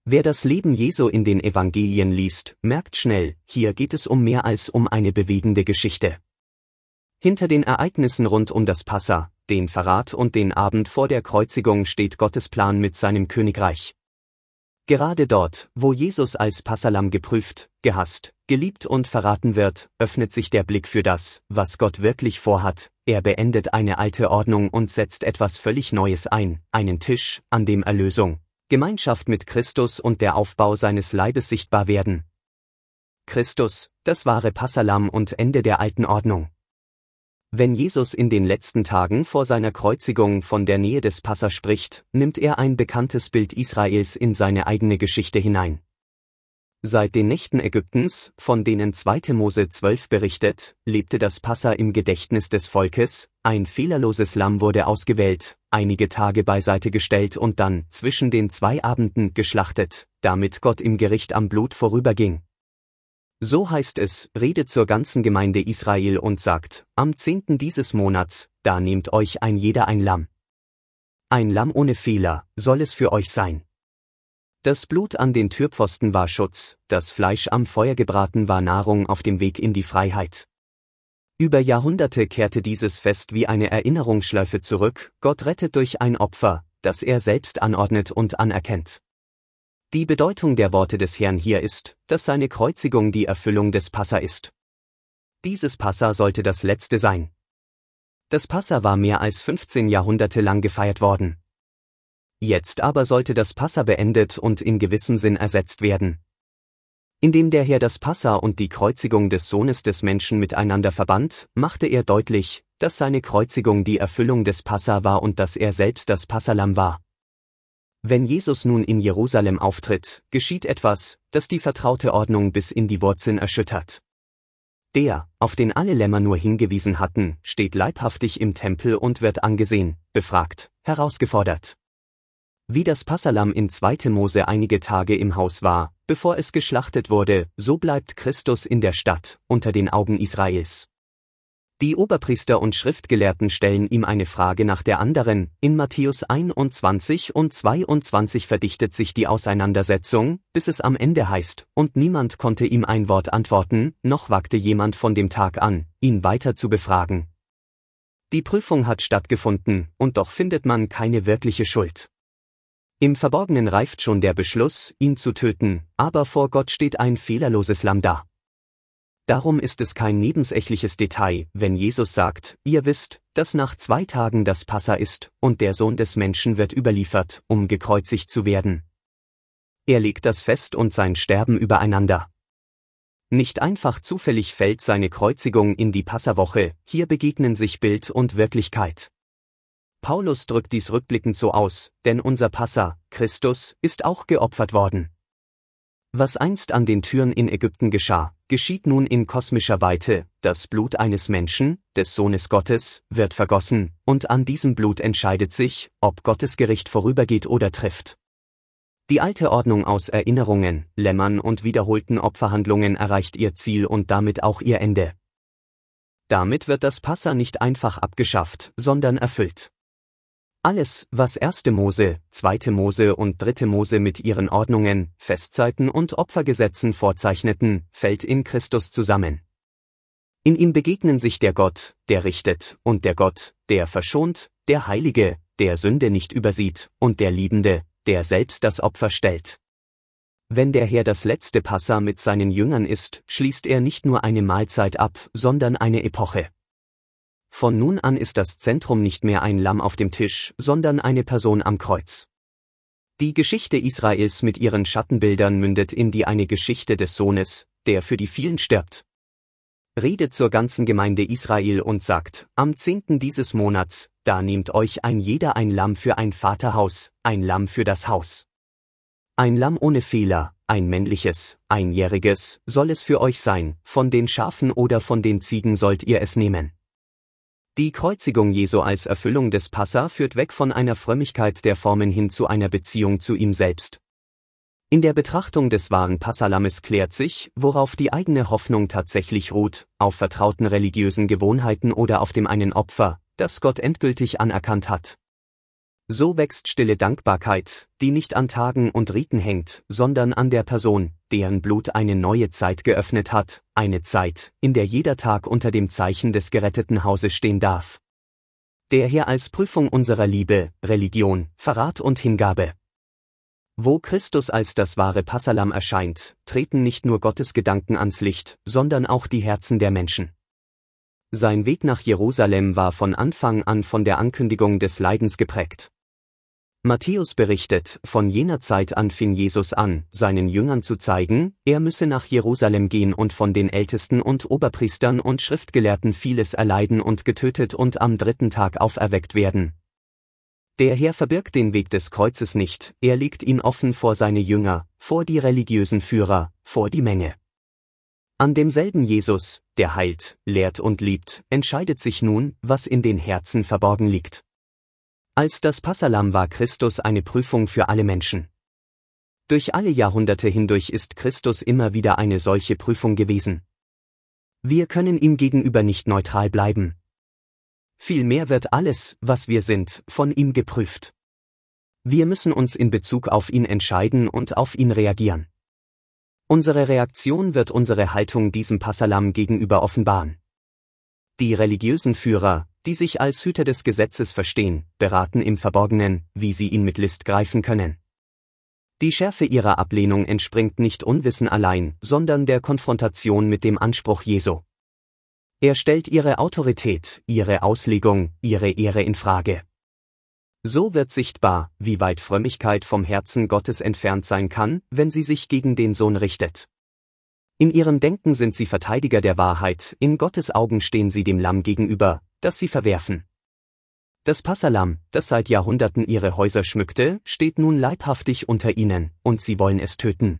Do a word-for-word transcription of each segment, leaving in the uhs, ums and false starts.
Wer das Leben Jesu in den Evangelien liest, merkt schnell, hier geht es um mehr als um eine bewegende Geschichte. Hinter den Ereignissen rund um das Passa, den Verrat und den Abend vor der Kreuzigung steht Gottes Plan mit seinem Königreich. Gerade dort, wo Jesus als Passahlamm geprüft, gehasst, geliebt und verraten wird, öffnet sich der Blick für das, was Gott wirklich vorhat. Er beendet eine alte Ordnung und setzt etwas völlig Neues ein, einen Tisch, an dem Erlösung, Gemeinschaft mit Christus und der Aufbau seines Leibes sichtbar werden. Christus, das wahre Passahlamm und Ende der alten Ordnung. Wenn Jesus in den letzten Tagen vor seiner Kreuzigung von der Nähe des Passa spricht, nimmt er ein bekanntes Bild Israels in seine eigene Geschichte hinein. Seit den Nächten Ägyptens, von denen zweiter Mose zwölf berichtet, lebte das Passa im Gedächtnis des Volkes, ein fehlerloses Lamm wurde ausgewählt, einige Tage beiseite gestellt und dann, zwischen den zwei Abenden, geschlachtet, damit Gott im Gericht am Blut vorüberging. So heißt es, redet zur ganzen Gemeinde Israel und sagt, am zehnten dieses Monats, da nehmt euch ein jeder ein Lamm. Ein Lamm ohne Fehler, soll es für euch sein. Das Blut an den Türpfosten war Schutz, das Fleisch am Feuer gebraten war Nahrung auf dem Weg in die Freiheit. Über Jahrhunderte kehrte dieses Fest wie eine Erinnerungsschleife zurück, Gott rettet durch ein Opfer, das er selbst anordnet und anerkennt. Die Bedeutung der Worte des Herrn hier ist, dass seine Kreuzigung die Erfüllung des Passa ist. Dieses Passa sollte das letzte sein. Das Passa war mehr als fünfzehn Jahrhunderte lang gefeiert worden. Jetzt aber sollte das Passa beendet und in gewissem Sinn ersetzt werden. Indem der Herr das Passa und die Kreuzigung des Sohnes des Menschen miteinander verband, machte er deutlich, dass seine Kreuzigung die Erfüllung des Passa war und dass er selbst das Passahlamm war. Wenn Jesus nun in Jerusalem auftritt, geschieht etwas, das die vertraute Ordnung bis in die Wurzeln erschüttert. Der, auf den alle Lämmer nur hingewiesen hatten, steht leibhaftig im Tempel und wird angesehen, befragt, herausgefordert. Wie das Passahlamm in zweiter Mose einige Tage im Haus war, bevor es geschlachtet wurde, so bleibt Christus in der Stadt, unter den Augen Israels. Die Oberpriester und Schriftgelehrten stellen ihm eine Frage nach der anderen, in Matthäus einundzwanzig und zweiundzwanzig verdichtet sich die Auseinandersetzung, bis es am Ende heißt, und niemand konnte ihm ein Wort antworten, noch wagte jemand von dem Tag an, ihn weiter zu befragen. Die Prüfung hat stattgefunden, und doch findet man keine wirkliche Schuld. Im Verborgenen reift schon der Beschluss, ihn zu töten, aber vor Gott steht ein fehlerloses Lamm da. Darum ist es kein nebensächliches Detail, wenn Jesus sagt, ihr wisst, dass nach zwei Tagen das Passa ist, und der Sohn des Menschen wird überliefert, um gekreuzigt zu werden. Er legt das Fest und sein Sterben übereinander. Nicht einfach zufällig fällt seine Kreuzigung in die Passawoche, hier begegnen sich Bild und Wirklichkeit. Paulus drückt dies rückblickend so aus, denn unser Passa, Christus, ist auch geopfert worden. Was einst an den Türen in Ägypten geschah, geschieht nun in kosmischer Weite, das Blut eines Menschen, des Sohnes Gottes, wird vergossen, und an diesem Blut entscheidet sich, ob Gottes Gericht vorübergeht oder trifft. Die alte Ordnung aus Erinnerungen, Lämmern und wiederholten Opferhandlungen erreicht ihr Ziel und damit auch ihr Ende. Damit wird das Passa nicht einfach abgeschafft, sondern erfüllt. Alles, was erster Mose, zweiter Mose und dritter Mose mit ihren Ordnungen, Festzeiten und Opfergesetzen vorzeichneten, fällt in Christus zusammen. In ihm begegnen sich der Gott, der richtet, und der Gott, der verschont, der Heilige, der Sünde nicht übersieht, und der Liebende, der selbst das Opfer stellt. Wenn der Herr das letzte Passa mit seinen Jüngern isst, schließt er nicht nur eine Mahlzeit ab, sondern eine Epoche. Von nun an ist das Zentrum nicht mehr ein Lamm auf dem Tisch, sondern eine Person am Kreuz. Die Geschichte Israels mit ihren Schattenbildern mündet in die eine Geschichte des Sohnes, der für die vielen stirbt. Redet zur ganzen Gemeinde Israel und sagt, am zehnten dieses Monats, da nehmt euch ein jeder ein Lamm für ein Vaterhaus, ein Lamm für das Haus. Ein Lamm ohne Fehler, ein männliches, einjähriges, soll es für euch sein, von den Schafen oder von den Ziegen sollt ihr es nehmen. Die Kreuzigung Jesu als Erfüllung des Passa führt weg von einer Frömmigkeit der Formen hin zu einer Beziehung zu ihm selbst. In der Betrachtung des wahren Passalammes klärt sich, worauf die eigene Hoffnung tatsächlich ruht, auf vertrauten religiösen Gewohnheiten oder auf dem einen Opfer, das Gott endgültig anerkannt hat. So wächst stille Dankbarkeit, die nicht an Tagen und Riten hängt, sondern an der Person, deren Blut eine neue Zeit geöffnet hat, eine Zeit, in der jeder Tag unter dem Zeichen des geretteten Hauses stehen darf. Der Herr als Prüfung unserer Liebe, Religion, Verrat und Hingabe. Wo Christus als das wahre Passahlamm erscheint, treten nicht nur Gottes Gedanken ans Licht, sondern auch die Herzen der Menschen. Sein Weg nach Jerusalem war von Anfang an von der Ankündigung des Leidens geprägt. Matthäus berichtet, von jener Zeit an fing Jesus an, seinen Jüngern zu zeigen, er müsse nach Jerusalem gehen und von den Ältesten und Oberpriestern und Schriftgelehrten vieles erleiden und getötet und am dritten Tag auferweckt werden. Der Herr verbirgt den Weg des Kreuzes nicht, er legt ihn offen vor seine Jünger, vor die religiösen Führer, vor die Menge. An demselben Jesus, der heilt, lehrt und liebt, entscheidet sich nun, was in den Herzen verborgen liegt. Als das Passahlamm war Christus eine Prüfung für alle Menschen. Durch alle Jahrhunderte hindurch ist Christus immer wieder eine solche Prüfung gewesen. Wir können ihm gegenüber nicht neutral bleiben. Vielmehr wird alles, was wir sind, von ihm geprüft. Wir müssen uns in Bezug auf ihn entscheiden und auf ihn reagieren. Unsere Reaktion wird unsere Haltung diesem Passahlamm gegenüber offenbaren. Die religiösen Führer, die sich als Hüter des Gesetzes verstehen, beraten im Verborgenen, wie sie ihn mit List greifen können. Die Schärfe ihrer Ablehnung entspringt nicht Unwissen allein, sondern der Konfrontation mit dem Anspruch Jesu. Er stellt ihre Autorität, ihre Auslegung, ihre Ehre in Frage. So wird sichtbar, wie weit Frömmigkeit vom Herzen Gottes entfernt sein kann, wenn sie sich gegen den Sohn richtet. In ihrem Denken sind sie Verteidiger der Wahrheit, in Gottes Augen stehen sie dem Lamm gegenüber, das sie verwerfen. Das Passahlamm, das seit Jahrhunderten ihre Häuser schmückte, steht nun leibhaftig unter ihnen, und sie wollen es töten.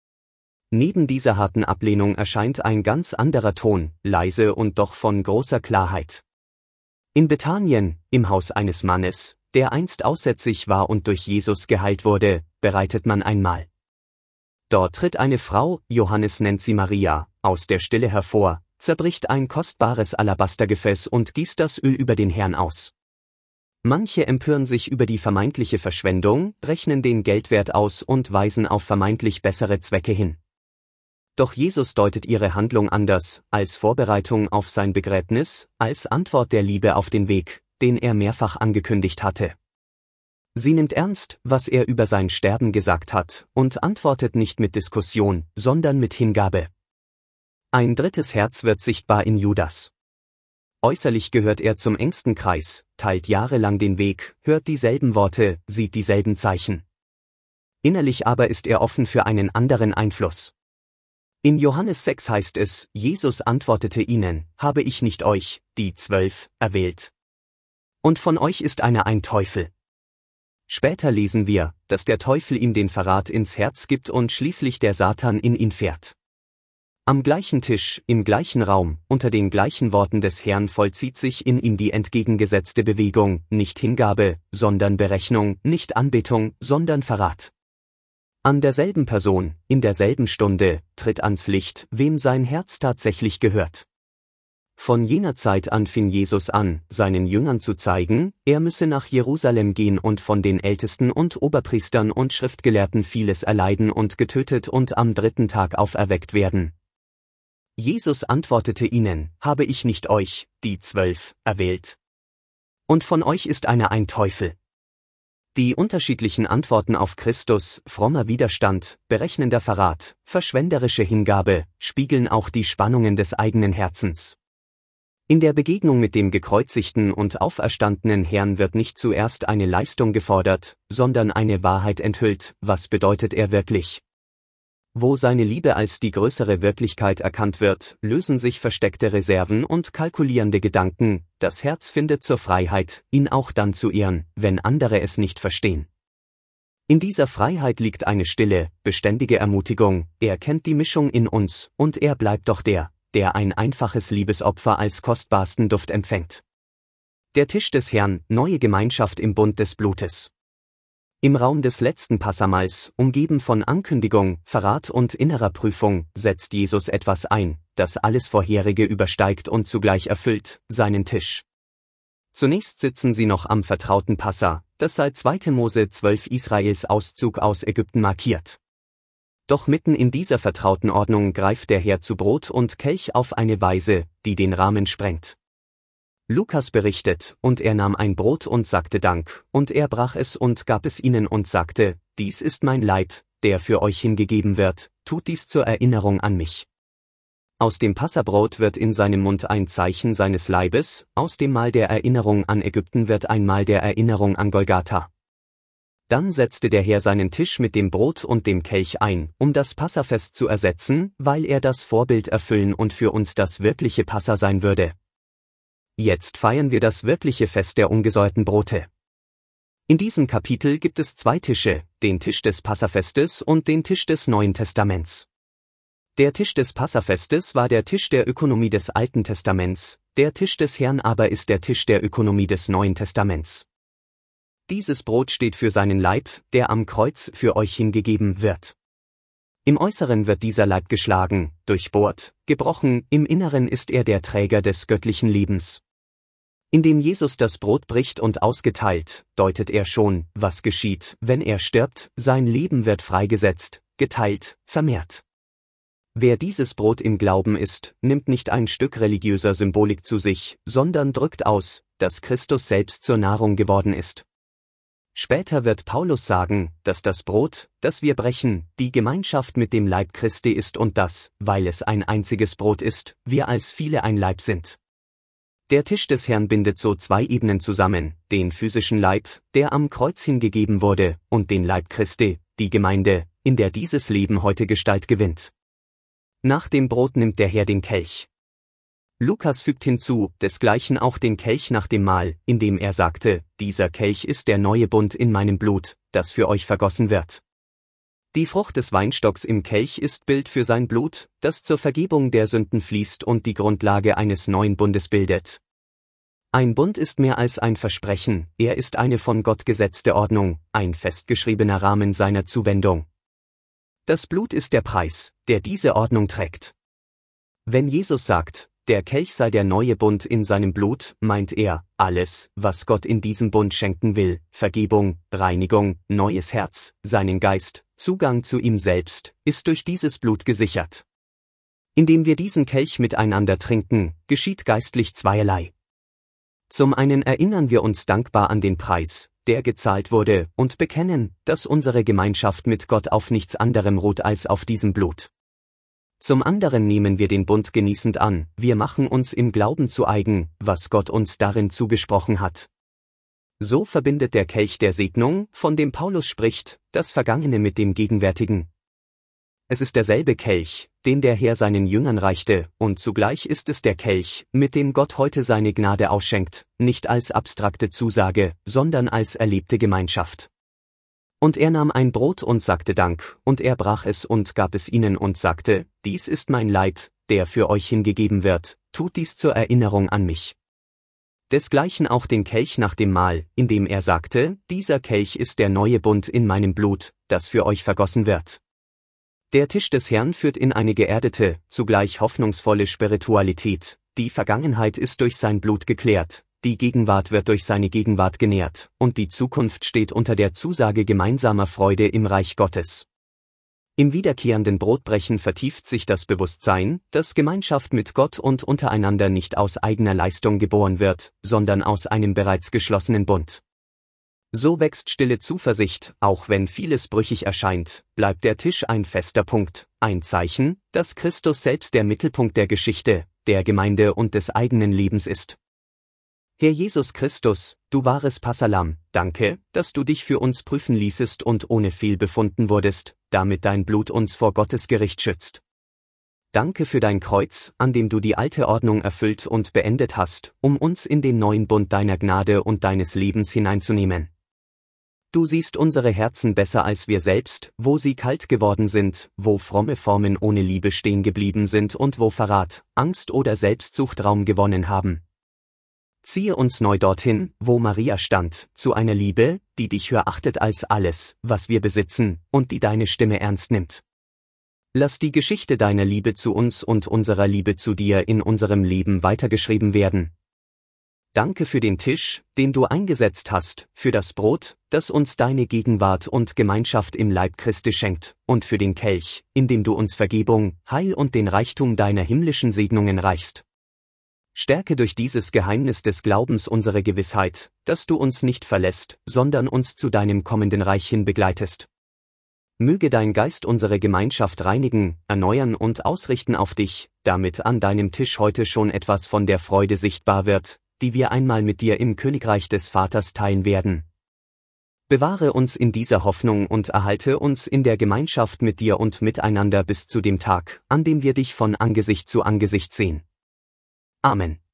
Neben dieser harten Ablehnung erscheint ein ganz anderer Ton, leise und doch von großer Klarheit. In Bethanien, im Haus eines Mannes, der einst aussätzig war und durch Jesus geheilt wurde, bereitet man ein Mahl. Dort tritt eine Frau, Johannes nennt sie Maria, aus der Stille hervor, zerbricht ein kostbares Alabastergefäß und gießt das Öl über den Herrn aus. Manche empören sich über die vermeintliche Verschwendung, rechnen den Geldwert aus und weisen auf vermeintlich bessere Zwecke hin. Doch Jesus deutet ihre Handlung anders, als Vorbereitung auf sein Begräbnis, als Antwort der Liebe auf den Weg, den er mehrfach angekündigt hatte. Sie nimmt ernst, was er über sein Sterben gesagt hat, und antwortet nicht mit Diskussion, sondern mit Hingabe. Ein drittes Herz wird sichtbar in Judas. Äußerlich gehört er zum engsten Kreis, teilt jahrelang den Weg, hört dieselben Worte, sieht dieselben Zeichen. Innerlich aber ist er offen für einen anderen Einfluss. In Johannes sechs heißt es, Jesus antwortete ihnen, habe ich nicht euch, die Zwölf, erwählt? Und von euch ist einer ein Teufel. Später lesen wir, dass der Teufel ihm den Verrat ins Herz gibt und schließlich der Satan in ihn fährt. Am gleichen Tisch, im gleichen Raum, unter den gleichen Worten des Herrn vollzieht sich in ihm die entgegengesetzte Bewegung, nicht Hingabe, sondern Berechnung, nicht Anbetung, sondern Verrat. An derselben Person, in derselben Stunde, tritt ans Licht, wem sein Herz tatsächlich gehört. Von jener Zeit an fing Jesus an, seinen Jüngern zu zeigen, er müsse nach Jerusalem gehen und von den Ältesten und Oberpriestern und Schriftgelehrten vieles erleiden und getötet und am dritten Tag auferweckt werden. Jesus antwortete ihnen, habe ich nicht euch, die Zwölf, erwählt? Und von euch ist einer ein Teufel. Die unterschiedlichen Antworten auf Christus, frommer Widerstand, berechnender Verrat, verschwenderische Hingabe, spiegeln auch die Spannungen des eigenen Herzens. In der Begegnung mit dem gekreuzigten und auferstandenen Herrn wird nicht zuerst eine Leistung gefordert, sondern eine Wahrheit enthüllt, was bedeutet er wirklich. Wo seine Liebe als die größere Wirklichkeit erkannt wird, lösen sich versteckte Reserven und kalkulierende Gedanken, das Herz findet zur Freiheit, ihn auch dann zu ehren, wenn andere es nicht verstehen. In dieser Freiheit liegt eine stille, beständige Ermutigung, er kennt die Mischung in uns, und er bleibt doch der, der ein einfaches Liebesopfer als kostbarsten Duft empfängt. Der Tisch des Herrn, neue Gemeinschaft im Bund des Blutes. Im Raum des letzten Passamals, umgeben von Ankündigung, Verrat und innerer Prüfung, setzt Jesus etwas ein, das alles Vorherige übersteigt und zugleich erfüllt, seinen Tisch. Zunächst sitzen sie noch am vertrauten Passa, das seit zweiter Mose zwölf Israels Auszug aus Ägypten markiert. Doch mitten in dieser vertrauten Ordnung greift der Herr zu Brot und Kelch auf eine Weise, die den Rahmen sprengt. Lukas berichtet, und er nahm ein Brot und sagte Dank, und er brach es und gab es ihnen und sagte, dies ist mein Leib, der für euch hingegeben wird, tut dies zur Erinnerung an mich. Aus dem Passabrot wird in seinem Mund ein Zeichen seines Leibes, aus dem Mahl der Erinnerung an Ägypten wird ein Mahl der Erinnerung an Golgatha. Dann setzte der Herr seinen Tisch mit dem Brot und dem Kelch ein, um das Passafest zu ersetzen, weil er das Vorbild erfüllen und für uns das wirkliche Passa sein würde. Jetzt feiern wir das wirkliche Fest der ungesäuerten Brote. In diesem Kapitel gibt es zwei Tische, den Tisch des Passafestes und den Tisch des Neuen Testaments. Der Tisch des Passafestes war der Tisch der Ökonomie des Alten Testaments, der Tisch des Herrn aber ist der Tisch der Ökonomie des Neuen Testaments. Dieses Brot steht für seinen Leib, der am Kreuz für euch hingegeben wird. Im Äußeren wird dieser Leib geschlagen, durchbohrt, gebrochen, im Inneren ist er der Träger des göttlichen Lebens. Indem Jesus das Brot bricht und ausgeteilt, deutet er schon, was geschieht, wenn er stirbt, sein Leben wird freigesetzt, geteilt, vermehrt. Wer dieses Brot im Glauben isst, nimmt nicht ein Stück religiöser Symbolik zu sich, sondern drückt aus, dass Christus selbst zur Nahrung geworden ist. Später wird Paulus sagen, dass das Brot, das wir brechen, die Gemeinschaft mit dem Leib Christi ist und dass, weil es ein einziges Brot ist, wir als viele ein Leib sind. Der Tisch des Herrn bindet so zwei Ebenen zusammen, den physischen Leib, der am Kreuz hingegeben wurde, und den Leib Christi, die Gemeinde, in der dieses Leben heute Gestalt gewinnt. Nach dem Brot nimmt der Herr den Kelch. Lukas fügt hinzu, desgleichen auch den Kelch nach dem Mahl, indem er sagte, dieser Kelch ist der neue Bund in meinem Blut, das für euch vergossen wird. Die Frucht des Weinstocks im Kelch ist Bild für sein Blut, das zur Vergebung der Sünden fließt und die Grundlage eines neuen Bundes bildet. Ein Bund ist mehr als ein Versprechen, er ist eine von Gott gesetzte Ordnung, ein festgeschriebener Rahmen seiner Zuwendung. Das Blut ist der Preis, der diese Ordnung trägt. Wenn Jesus sagt, der Kelch sei der neue Bund in seinem Blut, meint er, alles, was Gott in diesem Bund schenken will, Vergebung, Reinigung, neues Herz, seinen Geist, Zugang zu ihm selbst, ist durch dieses Blut gesichert. Indem wir diesen Kelch miteinander trinken, geschieht geistlich zweierlei. Zum einen erinnern wir uns dankbar an den Preis, der gezahlt wurde, und bekennen, dass unsere Gemeinschaft mit Gott auf nichts anderem ruht als auf diesem Blut. Zum anderen nehmen wir den Bund genießend an, wir machen uns im Glauben zu eigen, was Gott uns darin zugesprochen hat. So verbindet der Kelch der Segnung, von dem Paulus spricht, das Vergangene mit dem Gegenwärtigen. Es ist derselbe Kelch, den der Herr seinen Jüngern reichte, und zugleich ist es der Kelch, mit dem Gott heute seine Gnade ausschenkt, nicht als abstrakte Zusage, sondern als erlebte Gemeinschaft. Und er nahm ein Brot und sagte Dank, und er brach es und gab es ihnen und sagte, dies ist mein Leib, der für euch hingegeben wird, tut dies zur Erinnerung an mich. Desgleichen auch den Kelch nach dem Mahl, indem er sagte, dieser Kelch ist der neue Bund in meinem Blut, das für euch vergossen wird. Der Tisch des Herrn führt in eine geerdete, zugleich hoffnungsvolle Spiritualität, die Vergangenheit ist durch sein Blut geklärt, die Gegenwart wird durch seine Gegenwart genährt, und die Zukunft steht unter der Zusage gemeinsamer Freude im Reich Gottes. Im wiederkehrenden Brotbrechen vertieft sich das Bewusstsein, dass Gemeinschaft mit Gott und untereinander nicht aus eigener Leistung geboren wird, sondern aus einem bereits geschlossenen Bund. So wächst stille Zuversicht, auch wenn vieles brüchig erscheint, bleibt der Tisch ein fester Punkt, ein Zeichen, dass Christus selbst der Mittelpunkt der Geschichte, der Gemeinde und des eigenen Lebens ist. Herr Jesus Christus, du wahres Passalam, danke, dass du dich für uns prüfen ließest und ohne Fehl befunden wurdest, damit dein Blut uns vor Gottes Gericht schützt. Danke für dein Kreuz, an dem du die alte Ordnung erfüllt und beendet hast, um uns in den neuen Bund deiner Gnade und deines Lebens hineinzunehmen. Du siehst unsere Herzen besser als wir selbst, wo sie kalt geworden sind, wo fromme Formen ohne Liebe stehen geblieben sind und wo Verrat, Angst oder Selbstsucht Raum gewonnen haben. Ziehe uns neu dorthin, wo Maria stand, zu einer Liebe, die dich höher achtet als alles, was wir besitzen, und die deine Stimme ernst nimmt. Lass die Geschichte deiner Liebe zu uns und unserer Liebe zu dir in unserem Leben weitergeschrieben werden. Danke für den Tisch, den du eingesetzt hast, für das Brot, das uns deine Gegenwart und Gemeinschaft im Leib Christi schenkt, und für den Kelch, in dem du uns Vergebung, Heil und den Reichtum deiner himmlischen Segnungen reichst. Stärke durch dieses Geheimnis des Glaubens unsere Gewissheit, dass du uns nicht verlässt, sondern uns zu deinem kommenden Reich hin begleitest. Möge dein Geist unsere Gemeinschaft reinigen, erneuern und ausrichten auf dich, damit an deinem Tisch heute schon etwas von der Freude sichtbar wird, die wir einmal mit dir im Königreich des Vaters teilen werden. Bewahre uns in dieser Hoffnung und erhalte uns in der Gemeinschaft mit dir und miteinander bis zu dem Tag, an dem wir dich von Angesicht zu Angesicht sehen. Amen.